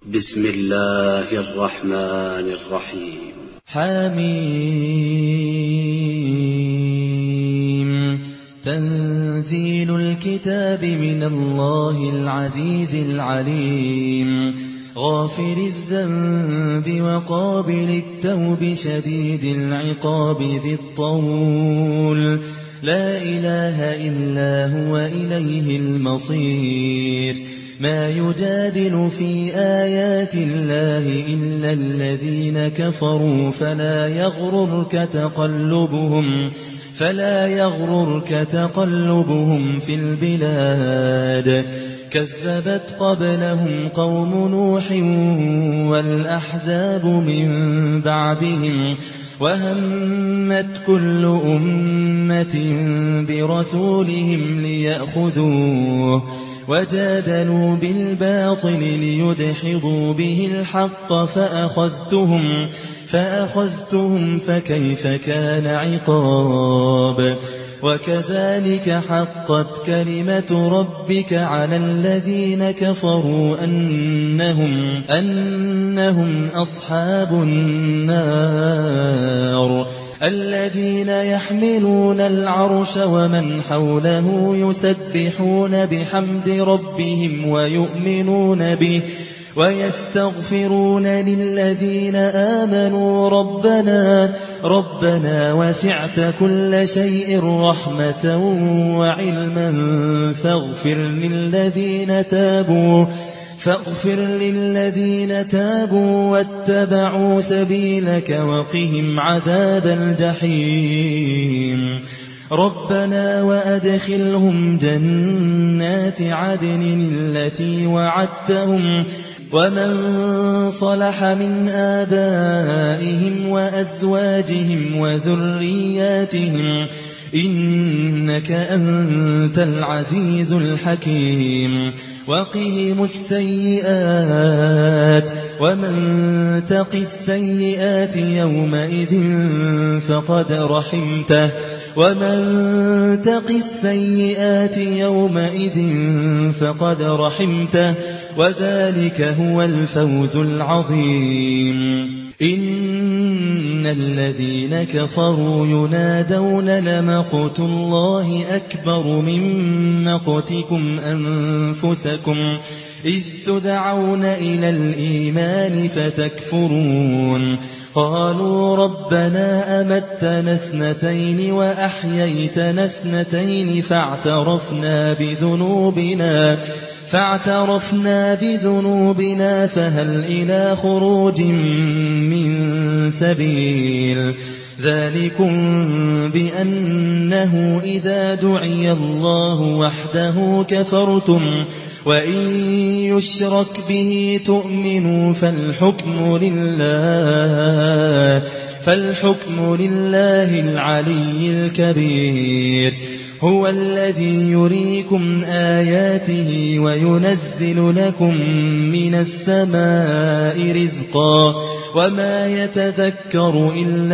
بسم الله الرحمن الرحيم. حميم. تنزيل الكتاب من الله العزيز العليم، غافر الذنب وقابل التوب شديد العقاب ذي الطول، لا إله إلا هو إليه المصير. ما يجادل في آيات الله إلا الذين كفروا فلا يغررك تقلبهم في البلاد. كذبت قبلهم قوم نوح والأحزاب من بعدهم، وهمت كل أمة برسولهم ليأخذوه، وجادلوا بالباطل ليدحضوا به الحق فأخذتهم فكيف كان عقاب. وكذلك حقت كلمة ربك على الذين كفروا أنهم أصحاب النار. الذين يحملون العرش ومن حوله يسبحون بحمد ربهم ويؤمنون به ويستغفرون للذين آمنوا ربنا وسعت كل شيء رحمة وعلما فاغفر للذين تابوا واتبعوا سبيلك وقهم عذاب الجحيم. ربنا وأدخلهم جنات عدن التي وعدتهم ومن صلح من آبائهم وأزواجهم وذرياتهم إنك أنت العزيز الحكيم. وقهم السيئات ومن تق السيئات يومئذ فقد رحمته وذلك هو الفوز العظيم. إن الذين كفروا ينادون لمقت الله أكبر من مقتكم أنفسكم إذ تدعون إلى الإيمان فتكفرون. قالوا ربنا أمتنا اثنتين وأحييتنا اثنتين فاعترفنا بذنوبنا فهل إلى خروج من سبيل. ذلكم بأنه إذا دعي الله وحده كفرتم وإن يشرك به تؤمنوا فالحكم لله العلي الكبير. هو الذي يريكم آياته وينزل لكم من السماء رزقا وما يتذكر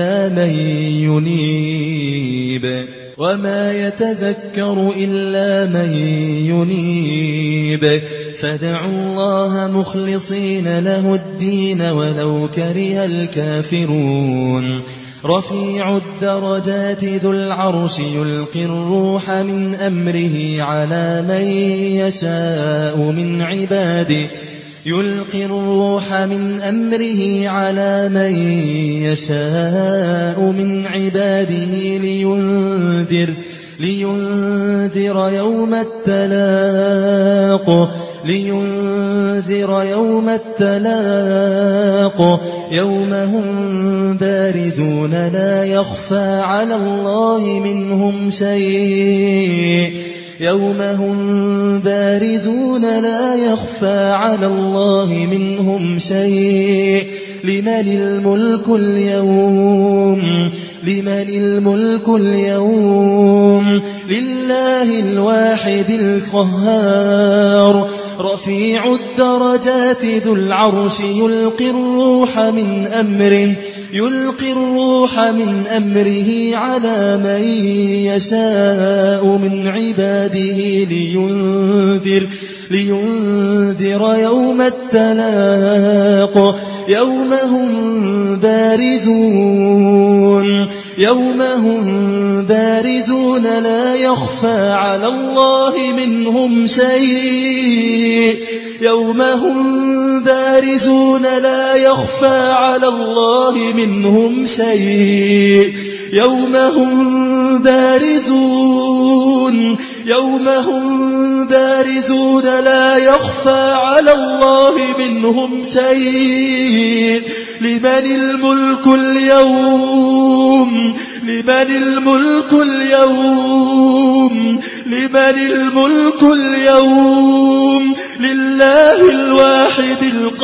إلا من ينيب. فادعوا الله مخلصين له الدين ولو كره الكافرون. رفيع الدرجات ذو العرش يلقي الروح من أمره على من يشاء من عباده لينذر يوم التلاق يوم هم بارزون لا يخفى على الله منهم شيء. لمن الملك اليوم لله الواحد القهار. رفيع الدرجات ذو العرش يلقي الروح من أمره على من يشاء من عباده لينذر يوم التلاق يوم هم بارزون لا يخفى على الله منهم شيء يوم هم بارزون لا يخفى على الله منهم شيء يوم هم بارزون لا يخفى على الله منهم شيء لمن الملك اليوم لله الواحد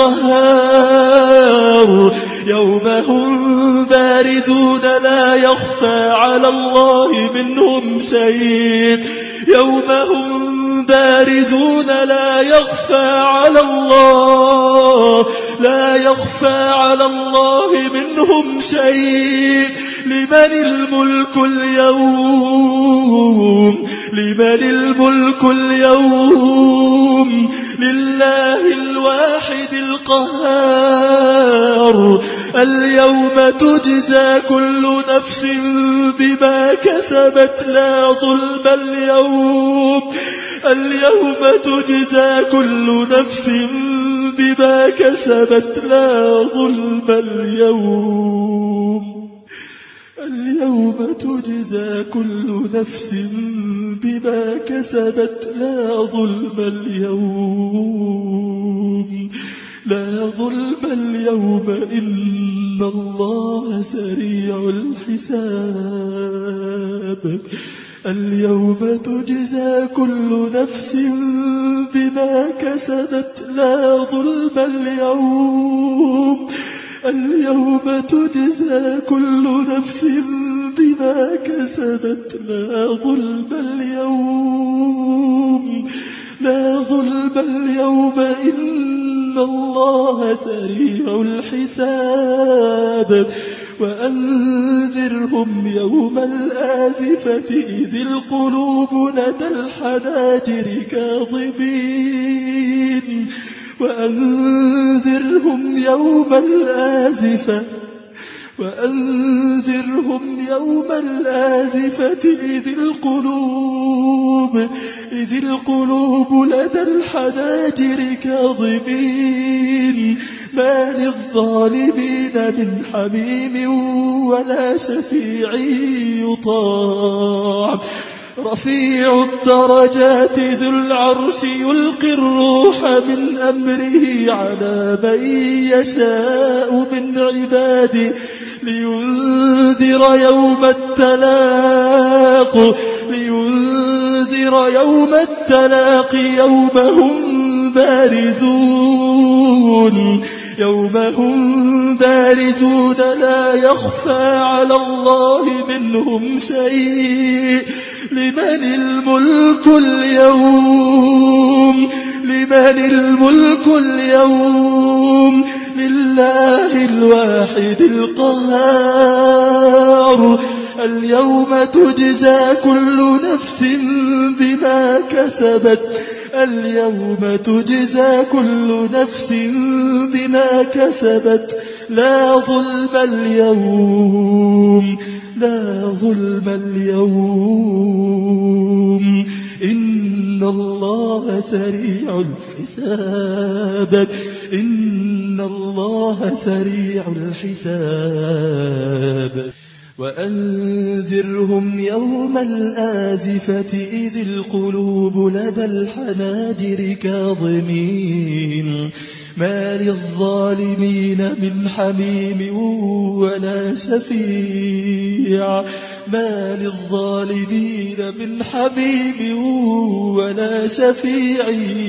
القهار يوم هم بارزون لا يخفى على الله منهم شيء يوم هم بارزون لا يخفى على الله منهم شيء لمن الملك اليوم لله الواحد القهار اليوم تجزى كل نفس بما كسبت لا ظلم اليوم تجزى كل نفس بما كسبت لا ظلم اليوم تجزى كل نفس بما كسبت لا ظلم اليوم إن الله سريع الحساب اليوم تجزى كل نفس بما كسبت لا ظلم اليوم تجزى كل نفس بما كسبت لا ظلم اليوم إن الله سريع الحساب وأنذرهم يوم الآزفة إذ القلوب لدى الحناجر كاظمين وأنذرهم يوم الآزفة إذ القلوب لدى الحناجر كاظمين ما للظالمين من حميم ولا شفيع يطاع رفيع الدرجات ذو العرش يلقي الروح من أمره على من يشاء من عباده لينذر يوم التلاق يوم هم بارزون لا يخفى على الله منهم شيء لمن الملك اليوم لله الواحد القهار اليوم تجزى كل نفس بما كسبت لا ظلم اليوم إن الله سريع الحساب وأنذرهم يوم الآزفة إذ القلوب لدى الحناجر كاظمين ما للظالمين من حميم ولا شفيع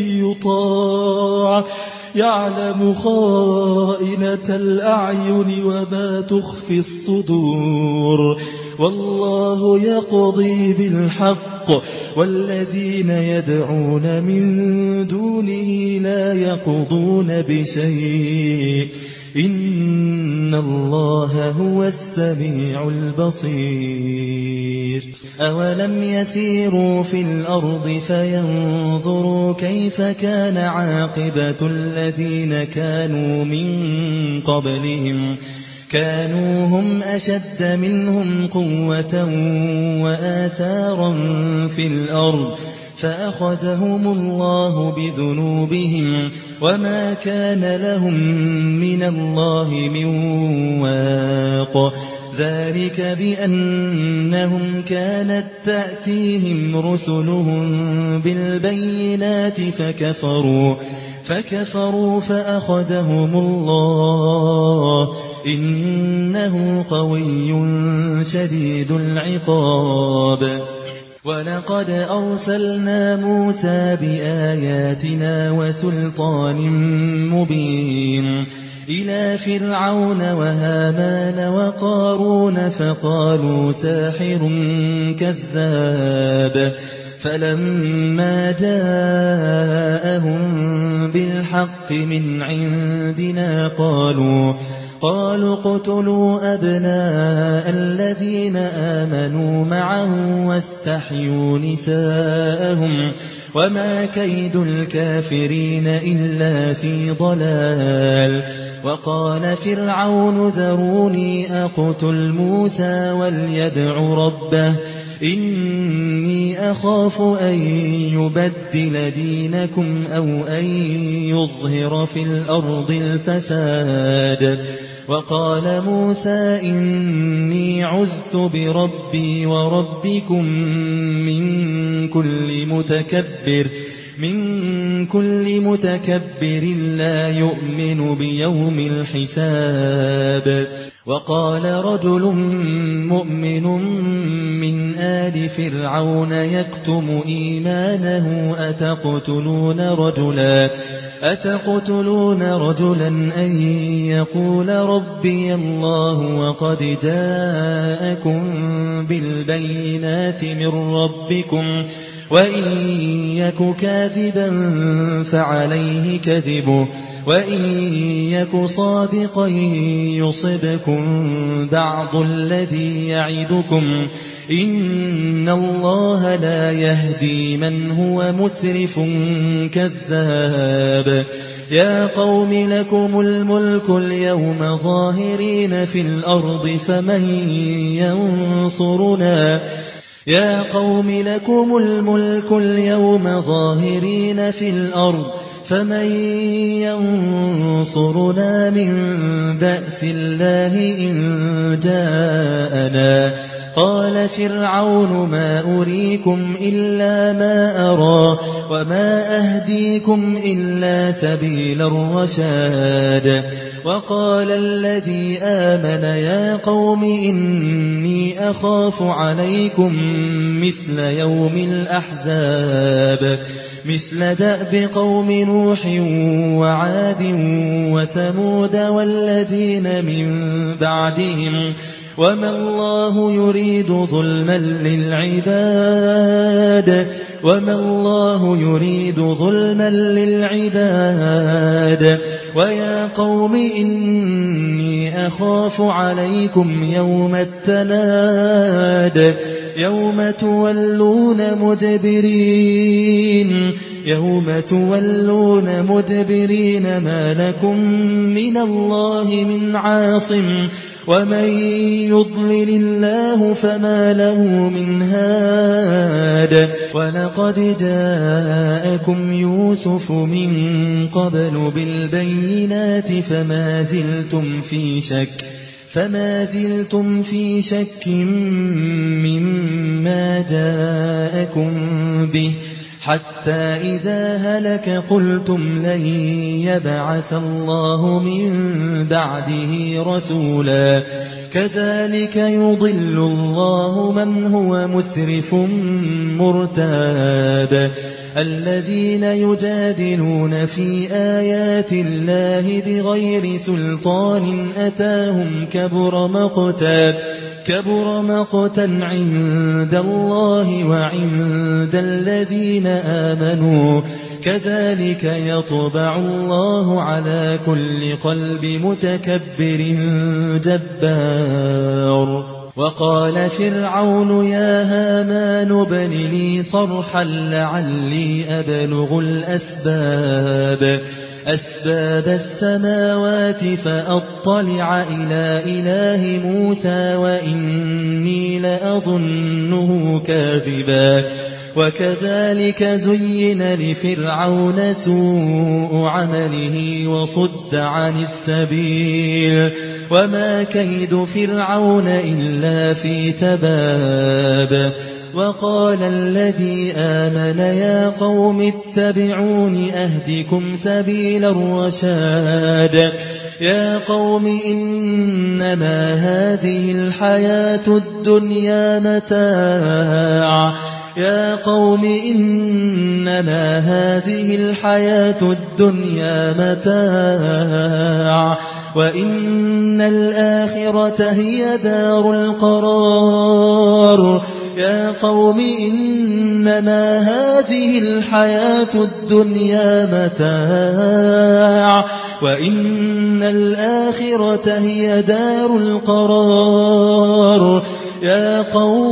يطاع يعلم خائنة الأعين وما تخفي الصدور والله يقضي بالحق والذين يدعون من دونه لا يقضون بشيء إن الله هو السميع البصير أولم يسيروا في الأرض فينظروا كيف كان عاقبة الذين كانوا من قبلهم كانوا هم أشد منهم قوة وآثارا في الأرض فأخذهم الله بذنوبهم وما كان لهم من الله من واق ذلك بأنهم كانت تأتيهم رسلهم بالبينات فكفروا فأخذهم الله إنه قوي شديد العقاب ولقد أرسلنا موسى بآياتنا وسلطان مبين إلى فرعون وهامان وقارون فقالوا ساحر كذاب فلما جاءهم بالحق من عندنا قالوا اقتلوا أبناء الذين آمنوا معه واستحيوا نساءهم وما كيد الكافرين إلا في ضلال وقال فرعون ذروني أقتل موسى وليدع ربه إني أخاف أن يبدل دينكم أو أن يظهر في الأرض الفساد وقال موسى إني عذت بربي وربكم من كل متكبر لا يؤمن بيوم الحساب وقال رجل مؤمن من آل فرعون يكتم إيمانه أتقتلون رجلا أن يقول ربي الله وقد جاءكم بالبينات من ربكم وإن يك كاذبا فعليه كذبه وإن يك صادقا يصبكم بعض الذي يعدكم إن الله لا يهدي من هو مسرف كذاب يا قوم لكم الملك اليوم ظاهرين في الأرض فمن ينصرنا من بأس الله إن جاءنا قال فرعون ما أريكم إلا ما أرى وما أهديكم إلا سبيل الرشاد وقال الذي آمن يا قوم إني أخاف عليكم مثل دأب قوم نوح وعاد وثمود والذين من بعدهم وما الله يريد ظلما للعباد ويا قوم إني أخاف عليكم يوم التناد يوم تولون مدبرين ما لكم من الله من عاصم ومن يضلل الله فما له من هاد ولقد جاءكم يوسف من قبل بالبينات فما زلتم في شك مما جاءكم به حتى إذا هلك قلتم لن يبعث الله من بعده رسولا كذلك يضل الله من هو مسرف مرتاب الذين يجادلون في آيات كبر مقتا عند الله وعند الذين آمنوا كذلك يطبع الله على كل قلب متكبر جبار وقال فرعون يا هامان ابن لي صرحا لعلي أبلغ أسباب السماوات فأطلع إلى إله موسى وإني لأظنه كاذبا وكذلك زين لفرعون سوء عمله وصد عن السبيل وما كيد فرعون إلا في تباب وقال الذي آمن يا قوم اتبعون أهدكم سبيل الرشاد يا قوم إنما هذه الحياة الدنيا متاع يا قوم إنما هذه الحياة الدنيا متاع وإن الآخرة هي دار القرار يا قوم إنما هذه الحياة الدنيا متاع وإن الآخرة هي دار القرار يا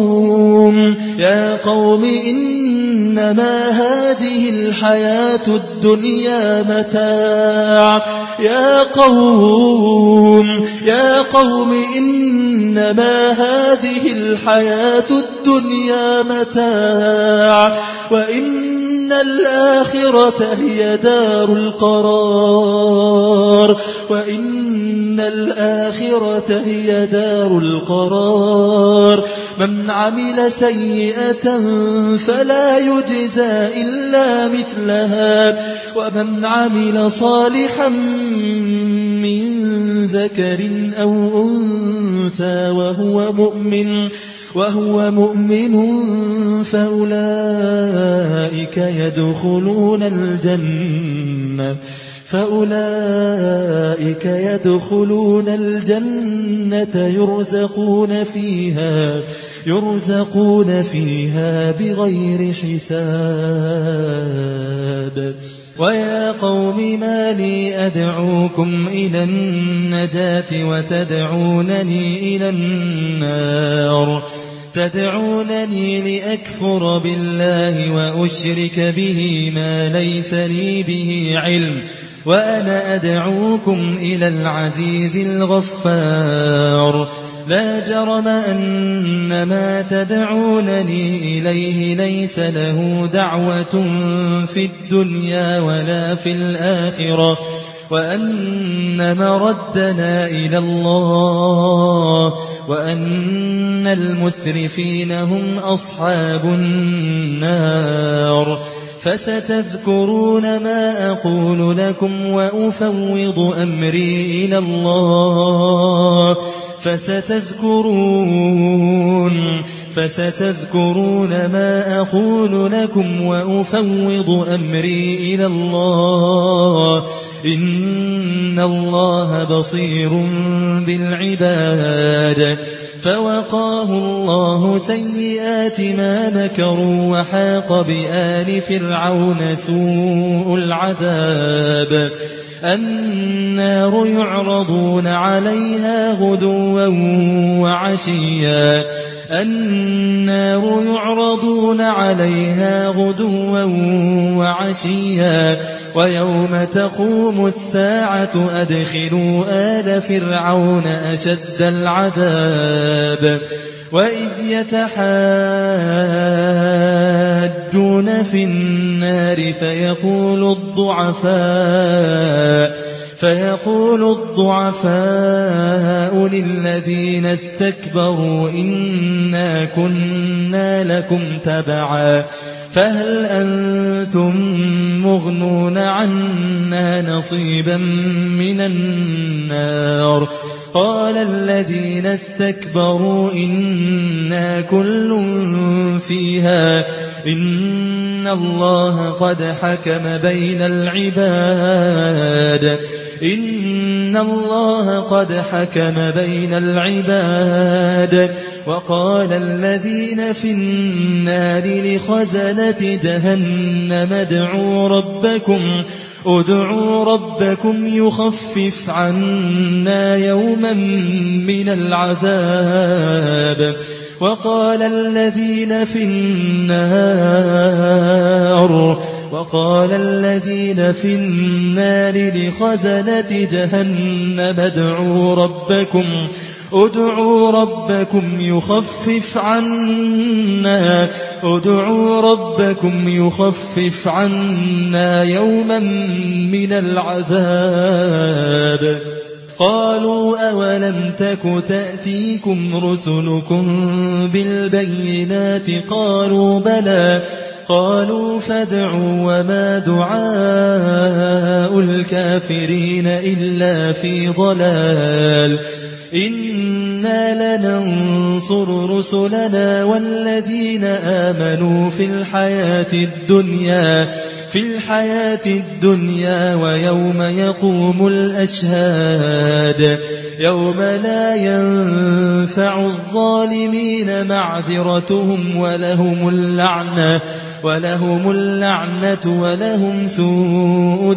قوم إنما هذه الحياة الدنيا متاع يا قوم إنما هذه الحياة الدنيا متاع وإن الآخرة هي دار القرار وإن الآخرة هي دار القرار من عمل سيئة فلا يجزى إلا مثلها ومن عمل صالحا من ذكر أو أنثى وهو مؤمن فأولئك يدخلون الجنة يرزقون فيها بغير حساب ويا قوم ما لي أدعوكم إلى النجاة وتدعونني إلى النار تدعونني لأكفر بالله وأشرك به ما ليس لي به علم وأنا أدعوكم إلى العزيز الغفار لا جرم أن ما تدعونني إليه ليس له دعوة في الدنيا ولا في الآخرة وأن مردنا إلى الله وأن المسرفين هم أصحاب النار فستذكرون ما أقول لكم وأفوض أمري إلى الله فستذكرون ما أقول لكم وأفوض أمري إلى الله إن الله بصير بالعباد فوقاه الله سيئات ما مكروا وحاق بآل فرعون سوء العذاب النار يعرضون عليها غدوا وعشيا ويوم تقوم الساعة أدخلوا آل فرعون أشد العذاب وإذ يتحاجون في النار فيقول الضعفاء للذين استكبروا إنا كنا لكم تبعا فهل أنتم مغنون عنا نصيبا من النار قال الذين استكبروا إنا كل فيها إن الله قد حكم بين العباد إن الله قد حكم بين العباد. وقال الذين في النار لخزنة جهنم ادعوا ربكم يخفف عنا يوما من العذاب. وقال الذين في النار لخزنة جهنم ادعوا ربكم يخفف عنا يوما من العذاب. قالوا أولم تك تأتيكم رسلكم بالبينات؟ قالوا بلى. قالوا فادعوا وما دعاء الكافرين إلا في ضلال. إنا لننصر رسلنا والذين آمنوا في الحياة الدنيا ويوم يقوم الأشهاد. يوم لا ينفع الظالمين معذرتهم ولهم اللعنة ولهم سوء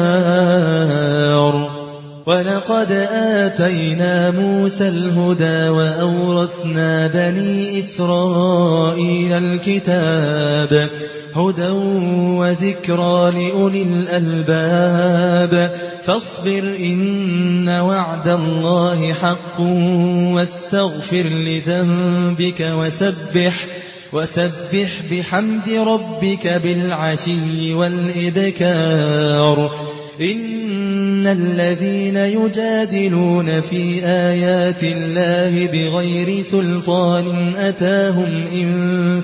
الدار. ولقد آتينا موسى الهدى وأورثنا بني إسرائيل الكتاب هدى وذكرى لأولي الألباب. فاصبر إن وعد الله حق واستغفر لذنبك وسبح بحمد ربك بالعشي والإبكار. إن الذين يجادلون في آيات الله بغير سلطان أتاهم إن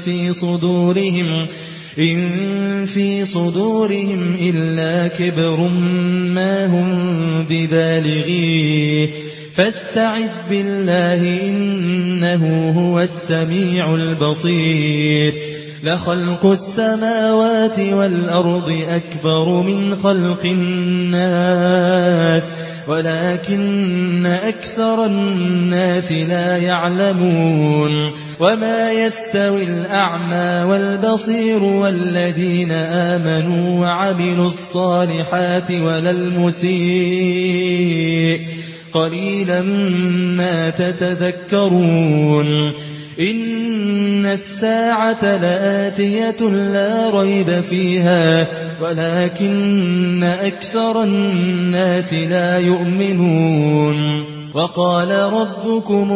في صدورهم إلا كبر ما هم ببالغيه فاستعذ بالله إنه هو السميع البصير. لخلق السماوات والأرض أكبر من خلق الناس ولكن أكثر الناس لا يعلمون. وما يستوي الأعمى والبصير والذين آمنوا وعملوا الصالحات ولا المسيء قليلا ما تتذكرون. إن الساعة لآتية لا ريب فيها ولكن أكثر الناس لا يؤمنون. وقال ربكم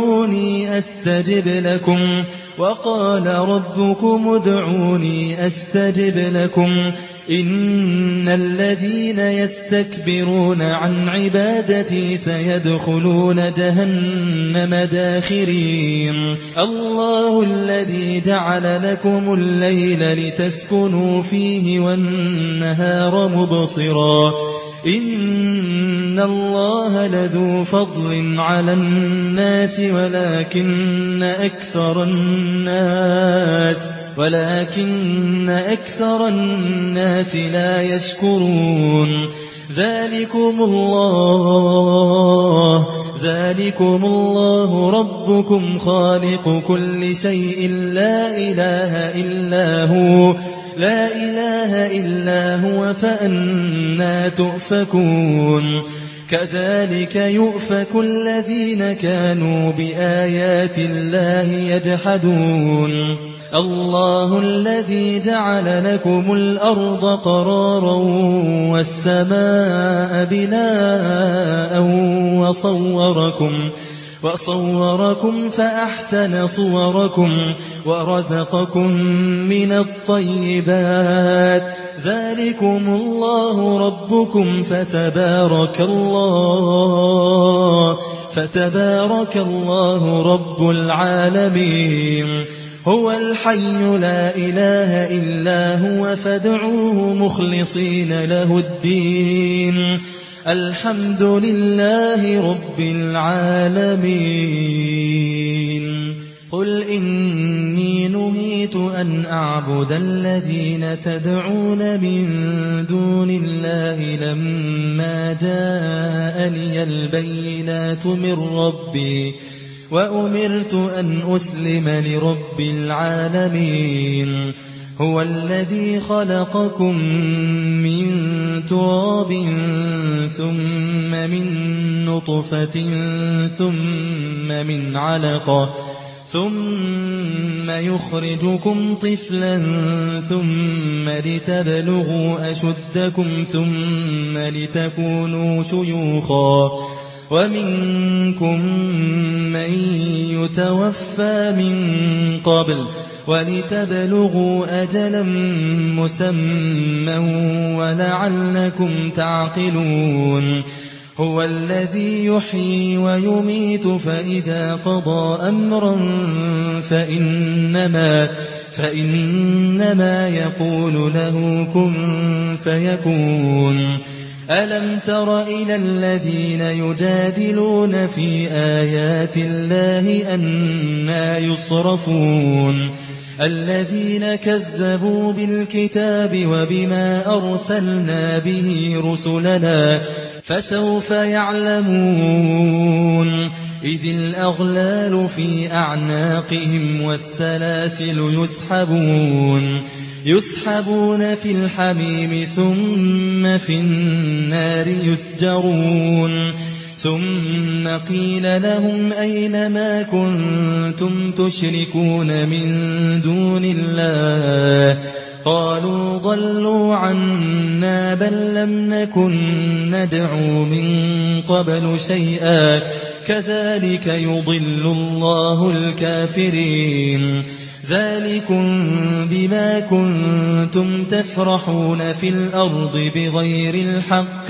ادعوني أستجب لكم إن الذين يستكبرون عن عبادتي سيدخلون جهنم داخرين. الله الذي جعل لكم الليل لتسكنوا فيه والنهار مبصرا إن الله لذو فضل على الناس ولكن أكثر الناس لا يشكرون. ذلكم الله ربكم خالق كل شيء لا إله إلا هو فأنى تؤفكون. كذلك يؤفك الذين كانوا بآيات الله يجحدون. الله الذي جعل لكم الأرض قرارا والسماء بناء وصوركم فأحسن صوركم ورزقكم من الطيبات. ذلكم الله ربكم فتبارك الله رب العالمين. هو الحي لا إله إلا هو فادعوه مخلصين له الدين الحمد لله رب العالمين. قُلْ إِنِّي نُهِيتُ أَنْ أَعْبُدَ الَّذِينَ تَدْعُونَ مِن دُونِ اللَّهِ لَمَّا جَاءَنِيَ الْبَيِّنَاتُ مِن رَّبِّي وَأُمِرْتُ أَنْ أُسْلِمَ لِرَبِّ الْعَالَمِينَ هُوَ الَّذِي خَلَقَكُم مِّن تُرَابٍ ثُمَّ مِن نُّطْفَةٍ ثُمَّ مِنْ عَلَقَةٍ ثُمَّ يُخْرِجُكُمْ طِفْلًا ثُمَّ لِتَبْلُغُوا أَشُدَّكُمْ ثُمَّ لِتَكُونُوا شُيُوخًا وَمِنكُم مَّن يُتَوَفَّىٰ مِن قَبْلُ وَلِتَبْلُغُوا أَجَلًا مُّسَمًّى وَلَعَلَّكُمْ تَعْقِلُونَ هُوَ الَّذِي يُحْيِي وَيُمِيتُ فَإِذَا قَضَىٰ أَمْرًا فَإِنَّمَا يَقُولُ لَهُ كُن فَيَكُونُ أَلَمْ تَرَ إِلَى الَّذِينَ يُجَادِلُونَ فِي آيَاتِ اللَّهِ أَنَّىٰ يُصْرَفُونَ الَّذِينَ كَذَّبُوا بِالْكِتَابِ وَبِمَا أَرْسَلْنَا بِهِ رُسُلَنَا فَسَوْفَ يَعْلَمُونَ إِذِ الْأَغْلَالُ فِي أَعْنَاقِهِمْ وَالسَّلَاسِلُ يُسْحَبُونَ فِي الْحَمِيمِ ثُمَّ فِي النَّارِ يُسْجَرُونَ ثُمَّ قِيلَ لَهُمْ أَيْنَ مَا كُنتُمْ تُشْرِكُونَ مِن دُونِ اللَّهِ قَالُوا ضَلُّوا عَنَّا بَل لَّمْ نَكُن نَّدْعُو مِن قَبْلُ شَيْئًا كَذَٰلِكَ يُضِلُّ اللَّهُ الْكَافِرِينَ ذَٰلِكُم بِمَا كُنتُمْ تَفْرَحُونَ فِي الْأَرْضِ بِغَيْرِ الْحَقِّ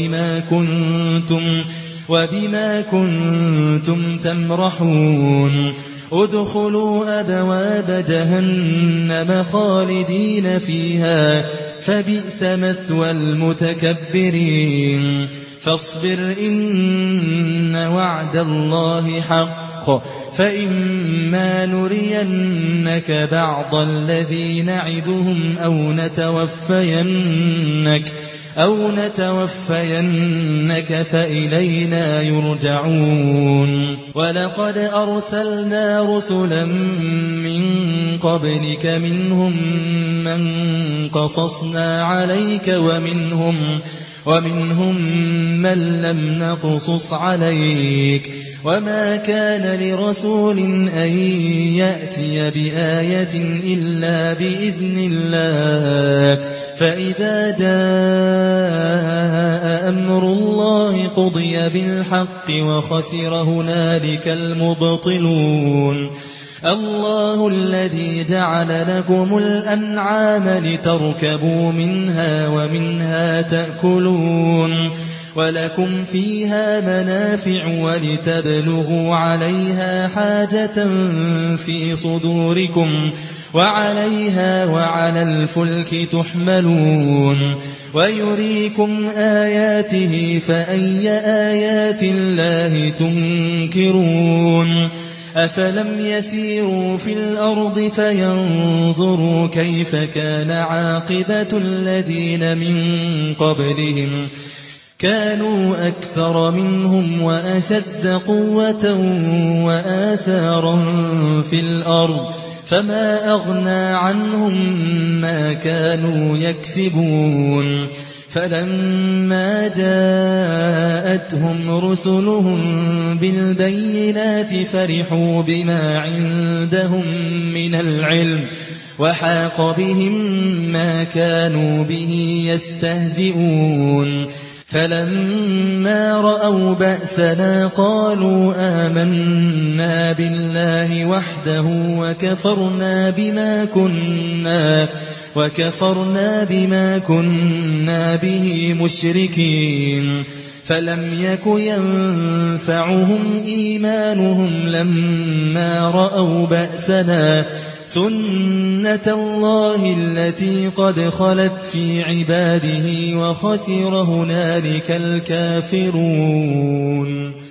وَبِمَا كُنتُمْ تَمْرَحُونَ ادْخُلُوا أَبْوَابَ جَهَنَّمَ خَالِدِينَ فِيهَا فَبِئْسَ مَثْوَى الْمُتَكَبِّرِينَ فَاصْبِرْ إِنَّ وَعْدَ اللَّهِ حَقٌّ فَإِمَّا نُرِيَنَّكَ بَعْضَ الَّذِي نَعِدُهُمْ أَوْ نَتَوَفَّيَنَّكَ فَإِلَيْنَا يُرْجَعُونَ وَلَقَدْ أَرْسَلْنَا رُسُلًا مِّن قَبْلِكَ مِنْهُم مَّن قَصَصْنَا عَلَيْكَ وَمِنْهُم مَّن لَّمْ نَقْصُصْ عَلَيْكَ وَمَا كَانَ لِرَسُولٍ أَن يَأْتِيَ بِآيَةٍ إِلَّا بِإِذْنِ اللَّهِ فَإِذَا جَاءَ أَمْرُ اللَّهِ قُضِيَ بِالْحَقِّ وَخَسِرَ هُنَالِكَ الْمُبْطِلُونَ اللَّهُ الَّذِي جَعَلَ لَكُمُ الْأَنْعَامَ لِتَرْكَبُوا مِنْهَا وَمِنْهَا تَأْكُلُونَ وَلَكُمْ فِيهَا مَنَافِعُ وَلِتَبْلُغُوا عَلَيْهَا حَاجَةً فِي صُدُورِكُمْ وَعَلَيْهَا وَعَلَى الْفُلْكِ تُحْمَلُونَ وَيُرِيكُمْ آيَاتِهِ فَأَيَّ آيَاتِ اللَّهِ تُنكِرُونَ أَفَلَمْ يَسِيرُوا فِي الْأَرْضِ فَيَنظُرُوا كَيْفَ كَانَ عَاقِبَةُ الَّذِينَ مِن قَبْلِهِمْ كَانُوا أَكْثَرَ مِنْهُمْ وَأَشَدَّ قُوَّةً وَآثَارًا فِي الْأَرْضِ فَمَا أَغْنَىٰ عَنْهُم مَّا كَانُوا يَكْسِبُونَ فَلَمَّا جَاءَتْهُمْ رُسُلُهُم بِالْبَيِّنَاتِ فَرِحُوا بِمَا عِندَهُم مِّنَ الْعِلْمِ وَحَاقَ بِهِم مَّا كَانُوا بِهِ يَسْتَهْزِئُونَ فَلَمَّا رَأَوْا بَأْسَنَا قَالُوا آمَنَّا بِاللَّهِ وَحْدَهُ وَكَفَرْنَا بِمَا كُنَّا بِهِ مُشْرِكِينَ فَلَمْ يَكُ يَنفَعُهُمْ إِيمَانُهُمْ لَمَّا رَأَوْا بَأْسَنَا سُنَّتَ اللَّهِ الَّتِي قَدْ خَلَتْ فِي عِبَادِهِ وَخَسِرَ هُنَالِكَ الْكَافِرُونَ